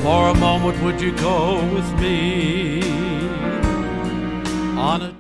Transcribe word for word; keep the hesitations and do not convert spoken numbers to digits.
For a moment, would you go with me on a